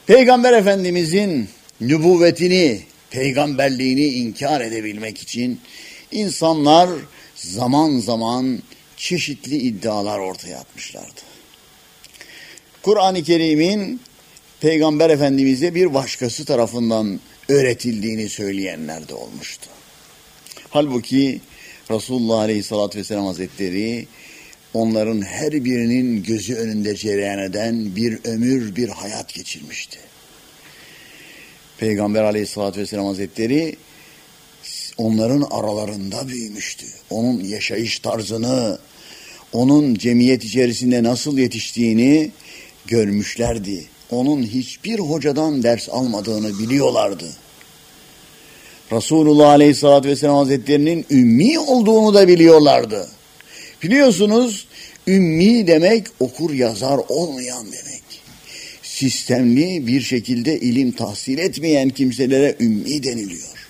Peygamber Efendimizin nübüvvetini, peygamberliğini inkar edebilmek için insanlar zaman zaman çeşitli iddialar ortaya atmışlardı. Kur'an-ı Kerim'in Peygamber Efendimiz'e bir başkası tarafından öğretildiğini söyleyenler de olmuştu. Halbuki Resulullah Aleyhisselatü Vesselam Hazretleri onların her birinin gözü önünde cereyan eden bir ömür, bir hayat geçirmişti. Peygamber Aleyhisselatü Vesselam Hazretleri onların aralarında büyümüştü. Onun yaşayış tarzını, onun cemiyet içerisinde nasıl yetiştiğini görmüşlerdi. Onun hiçbir hocadan ders almadığını biliyorlardı. Resulullah Aleyhisselatü Vesselam Hazretleri'nin ümmi olduğunu da biliyorlardı. Biliyorsunuz, ümmi demek okur yazar olmayan demek. Sistemli bir şekilde ilim tahsil etmeyen kimselere ümmi deniliyor.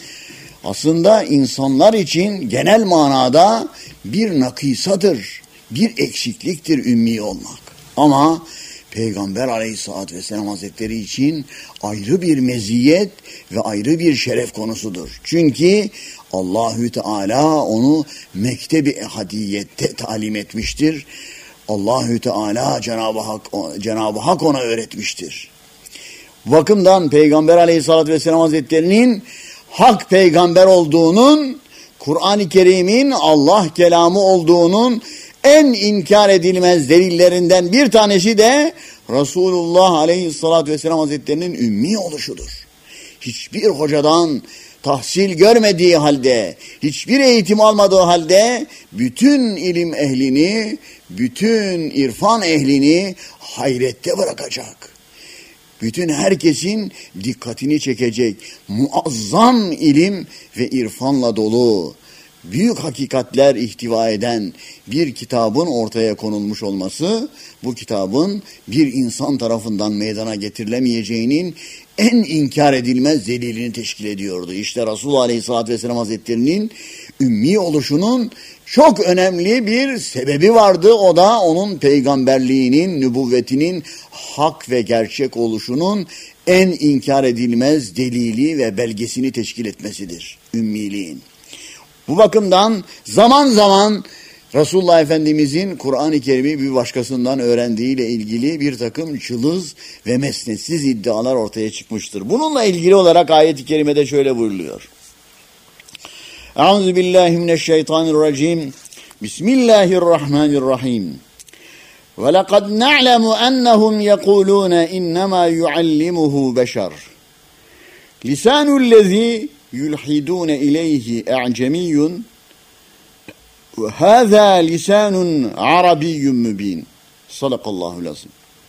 Aslında insanlar için genel manada bir nakısadır, bir eksikliktir ümmi olmak. Ama Peygamber Aleyhisselatü Vesselam Hazretleri için ayrı bir meziyet ve ayrı bir şeref konusudur. Çünkü Allahü Teala onu Mektebi Ehadiyette talim etmiştir. Allahü Teala Cenab-ı Hak ona öğretmiştir. Bu bakımdan Peygamber Aleyhisselatü Vesselam Hazretleri'nin hak peygamber olduğunun, Kur'an-ı Kerim'in Allah kelamı olduğunun en inkar edilmez delillerinden bir tanesi de Resulullah Aleyhisselatü Vesselam Hazretleri'nin ümmi oluşudur. Hiçbir hocadan tahsil görmediği halde, hiçbir eğitim almadığı halde bütün ilim ehlini, bütün irfan ehlini hayrette bırakacak. Bütün herkesin dikkatini çekecek muazzam ilim ve irfanla dolu, büyük hakikatler ihtiva eden bir kitabın ortaya konulmuş olması, bu kitabın bir insan tarafından meydana getirilemeyeceğinin en inkar edilmez delilini teşkil ediyordu. İşte Resulullah Aleyhisselatü Vesselam Hazretleri'nin ümmi oluşunun çok önemli bir sebebi vardı. O da onun peygamberliğinin, nübüvvetinin hak ve gerçek oluşunun en inkar edilmez delili ve belgesini teşkil etmesidir. Ümmiliğin. Bu bakımdan zaman zaman Resulullah Efendimizin Kur'an-ı Kerim'i bir başkasından öğrendiğiyle ilgili bir takım cılız ve mesnetsiz iddialar ortaya çıkmıştır. Bununla ilgili olarak ayet-i kerimede şöyle buyuruluyor. Euzubillahimineşşeytanirracim. Bismillahirrahmanirrahim. وَلَقَدْ نَعْلَمُ أَنَّهُمْ يَقُولُونَ إِنَّمَا يُعَلِّمُهُ بَشَرٌ لِسَانُ الَّذ۪ي يُلْحِدُونَ إِلَيْهِ اَعْجَمِيٌّ وَهَذَا لِسَانٌ عَرَبِيٌّ مُب۪ينٌ Sadakallahu lazım.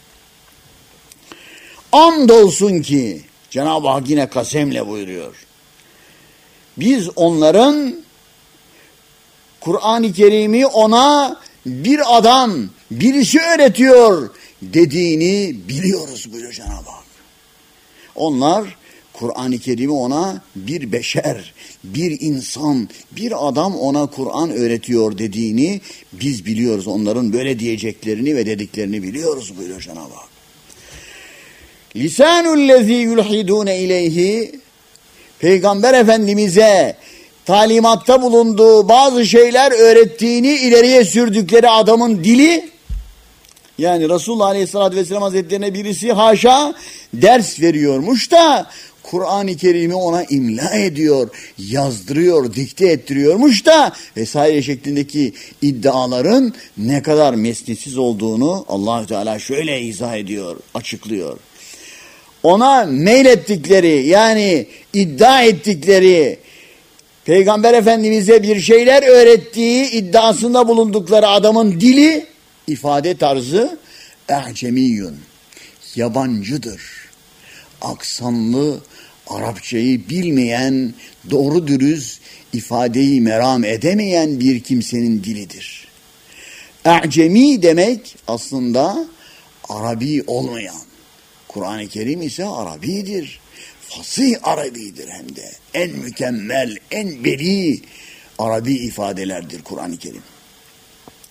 Andolsun ki Cenab-ı Hak yine kasemle buyuruyor. Biz onların Kur'an-ı Kerim'i ona bir adam, birisi öğretiyor dediğini biliyoruz buyuruyor Cenab-ı Hak. Onlar Kur'an-ı Kerim'i ona bir beşer, bir insan, bir adam ona Kur'an öğretiyor dediğini biz biliyoruz. Onların böyle diyeceklerini ve dediklerini biliyoruz buyuruyor Cenab-ı Hak. Lisanullezî yulhidûne ileyhi, Peygamber Efendimiz'e talimatta bulunduğu bazı şeyler öğrettiğini ileriye sürdükleri adamın dili, yani Resulullah Aleyhisselatü Vesselam Hazretlerine birisi haşa ders veriyormuş da Kur'an-ı Kerim'i ona imla ediyor, yazdırıyor, dikte ettiriyormuş da vesaire şeklindeki iddiaların ne kadar mesnetsiz olduğunu Allah-u Teala şöyle izah ediyor, açıklıyor. Ona meylettikleri, yani iddia ettikleri, Peygamber Efendimiz'e bir şeyler öğrettiği iddiasında bulundukları adamın dili, ifade tarzı e'cemiyyun, yabancıdır. Aksanlı, Arapçayı bilmeyen, doğru dürüst ifadeyi meram edemeyen bir kimsenin dilidir. E'cemi demek aslında Arabi olmayan. Kur'an-ı Kerim ise Arabidir. Fasih Arabidir hem de. En mükemmel, en beli Arabi ifadelerdir Kur'an-ı Kerim.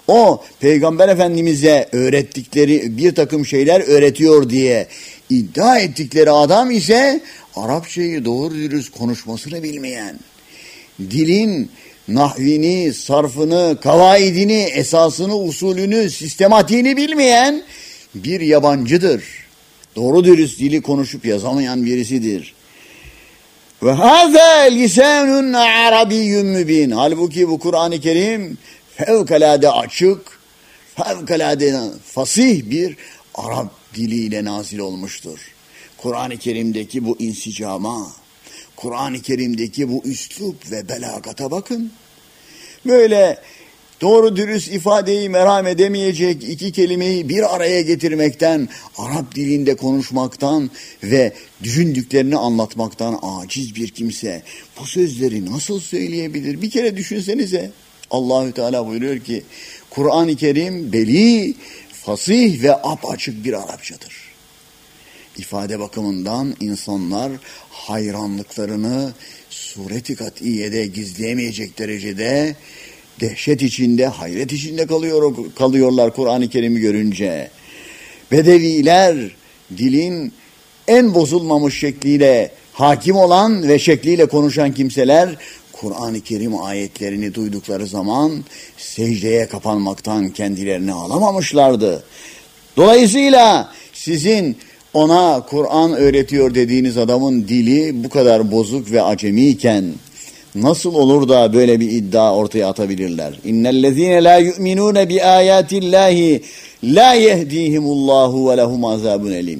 O Peygamber Efendimiz'e öğrettikleri bir takım şeyler öğretiyor diye iddia ettikleri adam ise Arapçayı doğru dürüst konuşmasını bilmeyen, dilin nahvini, sarfını, kavaidini, esasını, usulünü, sistematiğini bilmeyen bir yabancıdır. Doğru dürüst dili konuşup yazamayan birisidir. Ve hâzâ lisanun arabiyyun mübin. Halbuki bu Kur'an-ı Kerim fevkalade açık, fevkalade fasih bir Arap diliyle nazil olmuştur. Kur'an-ı Kerim'deki bu insicama, Kur'an-ı Kerim'deki bu üslup ve belagata bakın. Böyle doğru dürüst ifadeyi merham edemeyecek iki kelimeyi bir araya getirmekten, Arap dilinde konuşmaktan ve düşündüklerini anlatmaktan aciz bir kimse bu sözleri nasıl söyleyebilir? Bir kere düşünsenize. Allahü Teala buyuruyor ki Kur'an-ı Kerim beli, fasih ve apaçık bir Arapçadır. İfade bakımından insanlar hayranlıklarını sureti kat'iyede gizleyemeyecek derecede dehşet içinde, hayret içinde kalıyorlar Kur'an-ı Kerim'i görünce. Bedeviler dilin en bozulmamış şekliyle hakim olan ve şekliyle konuşan kimseler Kur'an-ı Kerim ayetlerini duydukları zaman secdeye kapanmaktan kendilerini alamamışlardı. Dolayısıyla sizin ona Kur'an öğretiyor dediğiniz adamın dili bu kadar bozuk ve acemiyken nasıl olur da böyle bir iddia ortaya atabilirler? İnnellezîne lâ yu'minûne bi âyâtillâhi lâ yehdîhimullahu ve lehum azâbun elîm.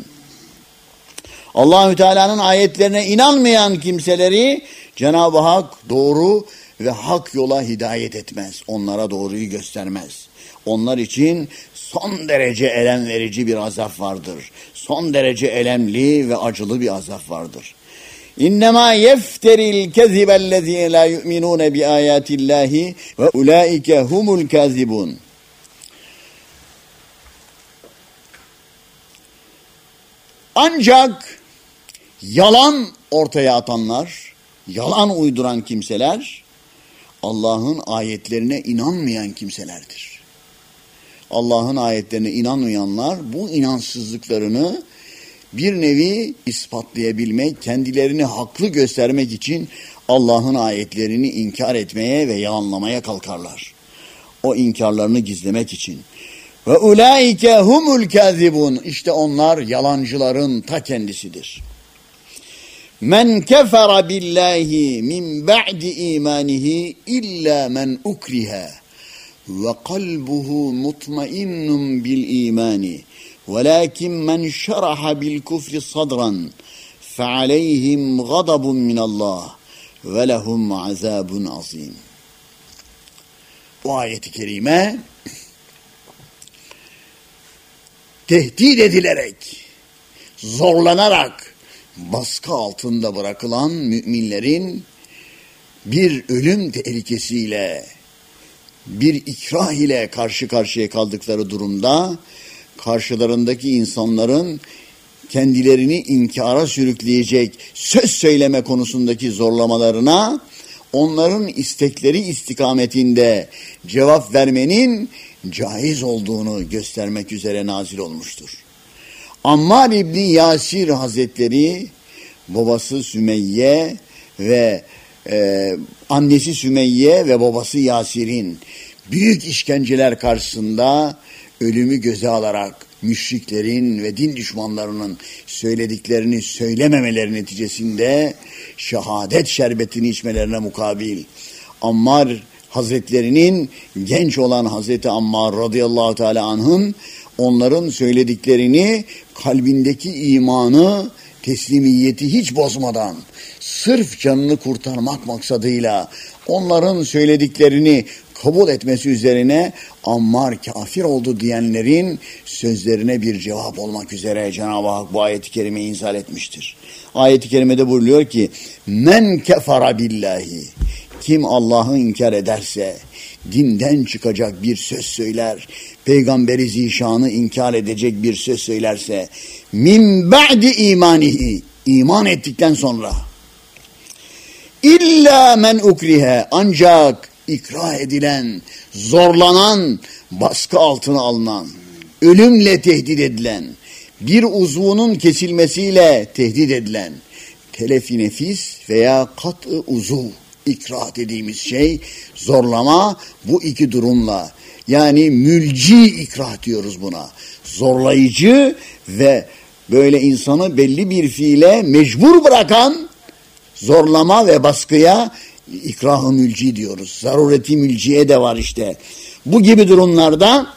Allahü Teala'nın ayetlerine inanmayan kimseleri Cenab-ı Hak doğru ve hak yola hidayet etmez. Onlara doğruyu göstermez. Onlar için son derece elem verici bir azap vardır. Son derece elemli ve acılı bir azap vardır. İnnemâ yefteril kezibellezîne lâ yu'minûne bi âyâtillâhi ve ulâike humul kâzibûn. Ancak yalan ortaya atanlar, yalan uyduran kimseler Allah'ın ayetlerine inanmayan kimselerdir. Allah'ın ayetlerine inanmayanlar bu inansızlıklarını bir nevi ispatlayabilmek, kendilerini haklı göstermek için Allah'ın ayetlerini inkar etmeye ve yalanlamaya kalkarlar. O inkarlarını gizlemek için. Ve ulaike humul kazibun. İşte onlar yalancıların ta kendisidir. Men kefere billahi min ba'di imanihi illa men ukriha ve kalbuhu mutmainnun bil imani. وَلَكِنْ مَنْ شَرَحَ بِالْكُفْرِ صَدْرًا فَعَلَيْهِمْ غَضَبٌ مِنَ اللّٰهِ وَلَهُمْ عَذَابٌ عَظِيمٌ. Bu ayet-i kerime tehdit edilerek, zorlanarak baskı altında bırakılan müminlerin bir ölüm tehlikesiyle, bir ikrah ile karşı karşıya kaldıkları durumda karşılarındaki insanların kendilerini inkara sürükleyecek söz söyleme konusundaki zorlamalarına onların istekleri istikametinde cevap vermenin caiz olduğunu göstermek üzere nazil olmuştur. Ammar İbni Yasir Hazretleri babası Sümeyye ve annesi Sümeyye ve babası Yasir'in büyük işkenceler karşısında ölümü göze alarak müşriklerin ve din düşmanlarının söylediklerini söylememeleri neticesinde şehadet şerbetini içmelerine mukabil Ammar Hazretlerinin genç olan Hazreti Ammar radıyallahu teala anh'ın onların söylediklerini kalbindeki imanı, teslimiyeti hiç bozmadan sırf canını kurtarmak maksadıyla onların söylediklerini kabul etmesi üzerine Ammar kafir oldu diyenlerin sözlerine bir cevap olmak üzere Cenab-ı Hak bu ayet-i kerimeyi inzal etmiştir. Ayet-i kerimede buyuruyor ki men kefara billahi, kim Allah'ı inkar ederse, dinden çıkacak bir söz söyler, Peygamberi zişanı inkar edecek bir söz söylerse, min ba'di imanihi, iman ettikten sonra, illa men ukrihe, ancak ikrah edilen, zorlanan, baskı altına alınan, ölümle tehdit edilen, bir uzvunun kesilmesiyle tehdit edilen, telefi nefis veya kat-ı uzuv, ikrah dediğimiz şey, zorlama, bu iki durumla, yani mülci ikrah diyoruz buna. Zorlayıcı ve böyle insanı belli bir fiile mecbur bırakan zorlama ve baskıya ikrah-ı mülci diyoruz. Zarureti mülciye de var işte. Bu gibi durumlarda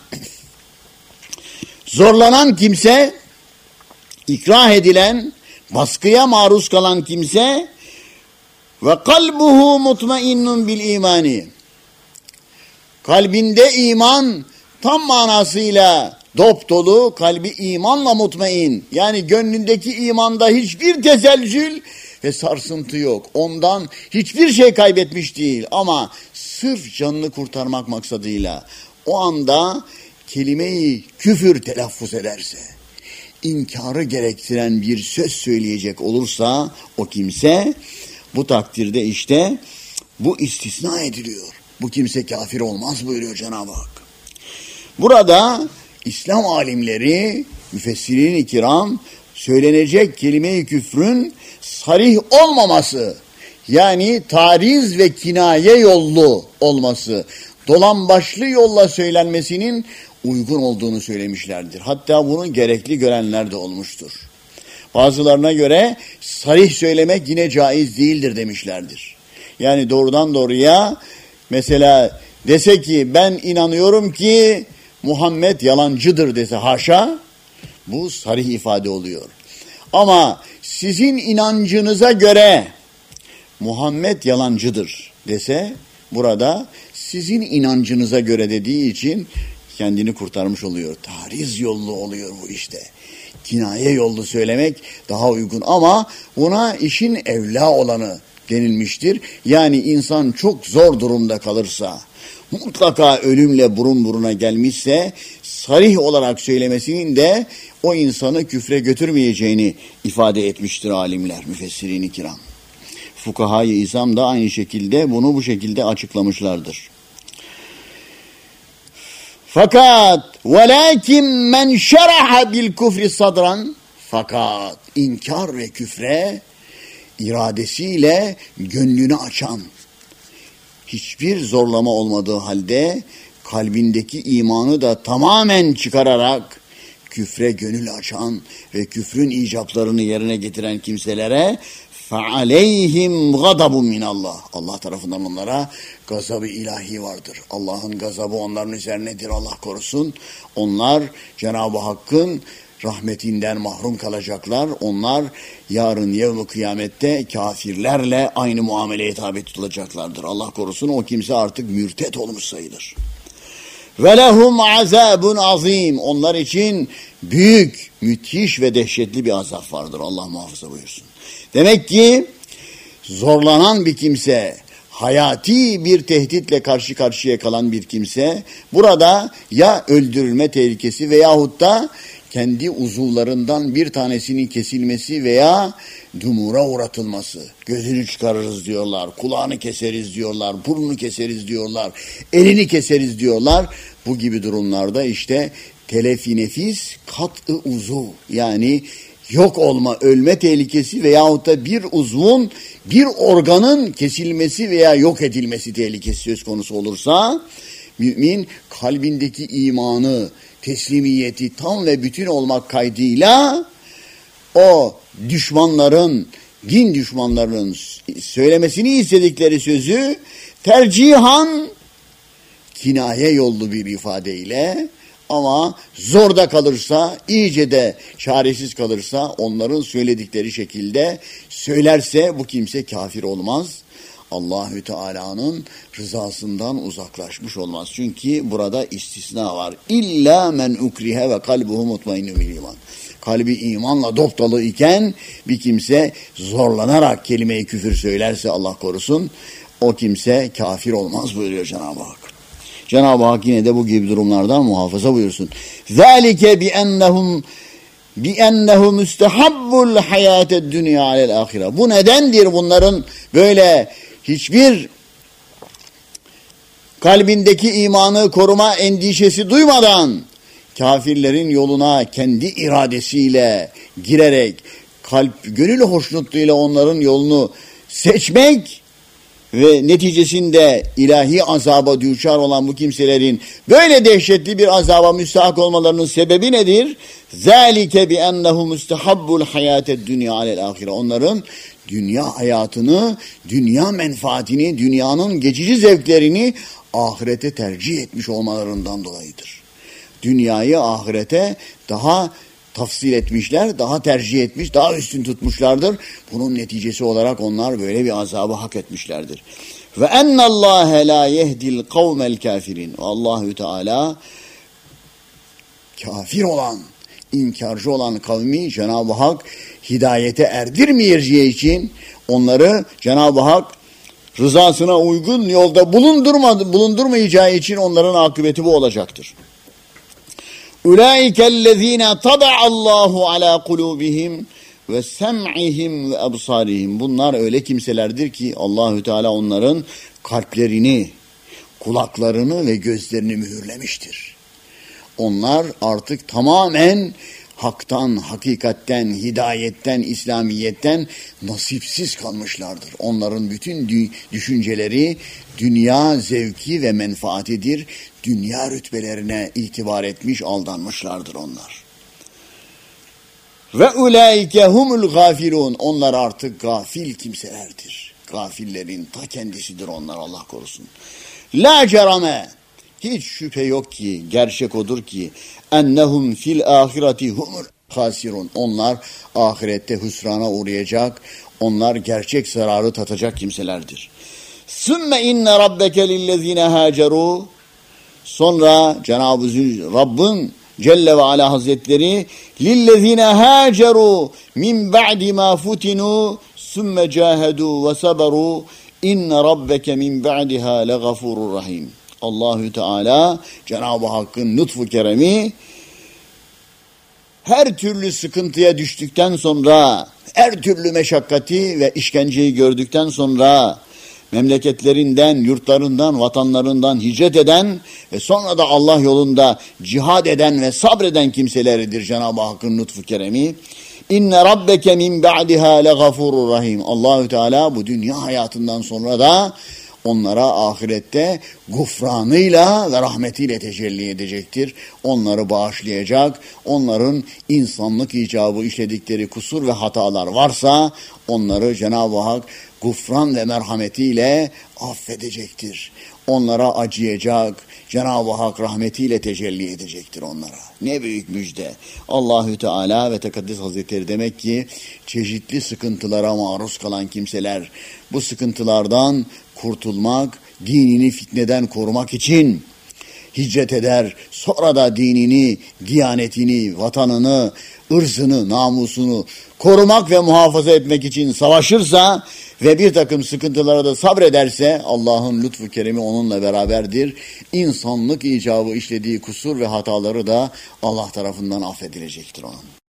zorlanan kimse, ikrah edilen, baskıya maruz kalan kimse ve kalbuhu mutmainnun bil imani. Kalbinde iman tam manasıyla dopdolu, kalbi imanla mutmain. Yani gönlündeki imanda hiçbir tezelcül ve sarsıntı yok. Ondan hiçbir şey kaybetmiş değil ama sırf canını kurtarmak maksadıyla o anda kelime-i küfür telaffuz ederse, inkarı gerektiren bir söz söyleyecek olursa o kimse, bu takdirde işte bu istisna ediliyor. Bu kimse kafir olmaz buyuruyor Cenab-ı Hak. Burada İslam alimleri, müfessirin-i kiram, söylenecek kelime-i küfrün sarih olmaması, yani tariz ve kinaye yollu olması, dolambaçlı yolla söylenmesinin uygun olduğunu söylemişlerdir. Hatta bunu gerekli görenler de olmuştur. Bazılarına göre sarih söylemek yine caiz değildir demişlerdir. Yani doğrudan doğruya mesela dese ki ben inanıyorum ki Muhammed yalancıdır dese, haşa, bu sarih ifade oluyor. Ama sizin inancınıza göre Muhammed yalancıdır dese, burada sizin inancınıza göre dediği için kendini kurtarmış oluyor. Tariz yollu oluyor bu işte. Kinaye yollu söylemek daha uygun ama buna işin evla olanı denilmiştir. Yani insan çok zor durumda kalırsa, mutlaka ölümle burun buruna gelmişse, sarih olarak söylemesinin de o insanı küfre götürmeyeceğini ifade etmiştir alimler, müfessirin-i kiram. Fukahâ-i İzam da aynı şekilde bunu bu şekilde açıklamışlardır. Fakat velakin men şeraha bil kufri sadran, fakat inkar ve küfre iradesiyle gönlünü açan, hiçbir zorlama olmadığı halde kalbindeki imanı da tamamen çıkararak küfre gönül açan ve küfrün icaplarını yerine getiren kimselere فَعَلَيْهِمْ غَضَبٌ مِنَ اللّٰهِ, Allah tarafından onlara gazabı ilahi vardır. Allah'ın gazabı onların üzerinedir, Allah korusun. Onlar Cenab-ı Hakk'ın rahmetinden mahrum kalacaklar. Onlar yarın yevm-i kıyamette kafirlerle aynı muameleye tabi tutulacaklardır. Allah korusun, o kimse artık mürtet olmuş sayılır. وَلَهُمْ عَذَابٌ azim, onlar için büyük, müthiş ve dehşetli bir azap vardır. Allah muhafaza buyursun. Demek ki zorlanan bir kimse, hayati bir tehditle karşı karşıya kalan bir kimse, burada ya öldürülme tehlikesi veyahut da kendi uzuvlarından bir tanesinin kesilmesi veya dumura uğratılması. Gözünü çıkarırız diyorlar, kulağını keseriz diyorlar, burnunu keseriz diyorlar, elini keseriz diyorlar. Bu gibi durumlarda işte telefi nefis, kat-ı uzuv, yani yok olma, ölme tehlikesi veyahut da bir uzvun, bir organın kesilmesi veya yok edilmesi tehlikesi söz konusu olursa, mümin kalbindeki imanı, teslimiyeti tam ve bütün olmak kaydıyla o düşmanların, din düşmanlarının söylemesini istedikleri sözü tercihan kinaye yollu bir ifadeyle, ama zorda kalırsa, iyice de çaresiz kalırsa onların söyledikleri şekilde söylerse bu kimse kafir olmaz. Allahü Teala'nın rızasından uzaklaşmış olmaz. Çünkü burada istisna var. İlla men ukrihe ve kalbuhu mutmainnun bil iman. Kalbi imanla dopdolu iken bir kimse zorlanarak kelime-i küfür söylerse, Allah korusun, o kimse kafir olmaz buyuruyor Cenab-ı Hak. Cenab-ı Hak yine de bu gibi durumlardan muhafaza buyursun. ذَٰلِكَ بِأَنَّهُ مُسْتَحَبُّ الْحَيَاةَ الدُّنْيَا عَلَى الْآخِرَةِ. Bu nedendir bunların böyle hiçbir kalbindeki imanı koruma endişesi duymadan kafirlerin yoluna kendi iradesiyle girerek gönül hoşnutluğuyla onların yolunu seçmek ve neticesinde ilahi azaba düçar olan bu kimselerin böyle dehşetli bir azaba müstahak olmalarının sebebi nedir? ذَٰلِكَ بِأَنَّهُ مُسْتَحَبُّ الْحَيَاةَ الدُّنْيَا عَلَى الْآخِرَةِ. Onların dünya hayatını, dünya menfaatini, dünyanın geçici zevklerini ahirete tercih etmiş olmalarından dolayıdır. Dünyayı ahirete daha tafsil etmişler, daha tercih etmiş, daha üstün tutmuşlardır. Bunun neticesi olarak onlar böyle bir azabı hak etmişlerdir. Ve ennallâhe lâ yehdil kavmel kâfirin. Allahü Teala kafir olan, inkarcı olan kavmi Cenab-ı Hak hidayete erdirmeyeceği için onları Cenab-ı Hak rızasına uygun yolda bulundurmayacağı için onların akıbeti bu olacaktır. اُولَٰئِكَ الَّذ۪ينَ طَبَعَ اللّٰهُ عَلَى قُلُوبِهِمْ وَسَمْعِهِمْ وَأَبْصَارِهِمْ. Bunlar öyle kimselerdir ki Allahü Teala onların kalplerini, kulaklarını ve gözlerini mühürlemiştir. Onlar artık tamamen haktan, hakikatten, hidayetten, İslamiyetten nasipsiz kalmışlardır. Onların bütün düşünceleri dünya zevki ve menfaatidir. Dünya rütbelerine itibar etmiş, aldanmışlardır onlar. Ve ulaike humul gafilun. Onlar artık gafil kimselerdir. Gafillerin ta kendisidir onlar, Allah korusun. La cerame. Hiç şüphe yok ki, gerçek odur ki ennehum fil ahireti humul hasirun. Onlar ahirette hüsrana uğrayacak, onlar gerçek zararı tatacak kimselerdir. Sümme inne rabbeke lillezine haceru. Sonra Cenab-ı Rabb'in Celle ve Ala Hazretleri lillezine haceru min ba'di ma futinu sümme cahedu ve saberu inne rabbeke min ba'diha legafurur rahim. Allahü Teala Cenab-ı Hakk'ın lütfu keremi her türlü sıkıntıya düştükten sonra, her türlü meşakkati ve işkenceyi gördükten sonra memleketlerinden, yurtlarından, vatanlarından hicret eden ve sonra da Allah yolunda cihad eden ve sabreden kimseleridir Cenab-ı Hakk'ın lütfu keremi. İnne rabbeke min ba'diha legafurur rahim. Allahü Teala bu dünya hayatından sonra da onlara ahirette gufranıyla ve rahmetiyle tecelli edecektir. Onları bağışlayacak, onların insanlık icabı işledikleri kusur ve hatalar varsa onları Cenab-ı Hak gufran ve merhametiyle affedecektir. Onlara acıyacak, Cenab-ı Hak rahmetiyle tecelli edecektir onlara. Ne büyük müjde. Allahü Teala ve Tekaddes Hazretleri demek ki çeşitli sıkıntılara maruz kalan kimseler bu sıkıntılardan kurtulmak, dinini fitneden korumak için hicret eder. Sonra da dinini, diyanetini, vatanını, ırzını, namusunu korumak ve muhafaza etmek için savaşırsa ve bir takım sıkıntılara da sabrederse Allah'ın lütfu keremi onunla beraberdir. İnsanlık icabı işlediği kusur ve hataları da Allah tarafından affedilecektir onun.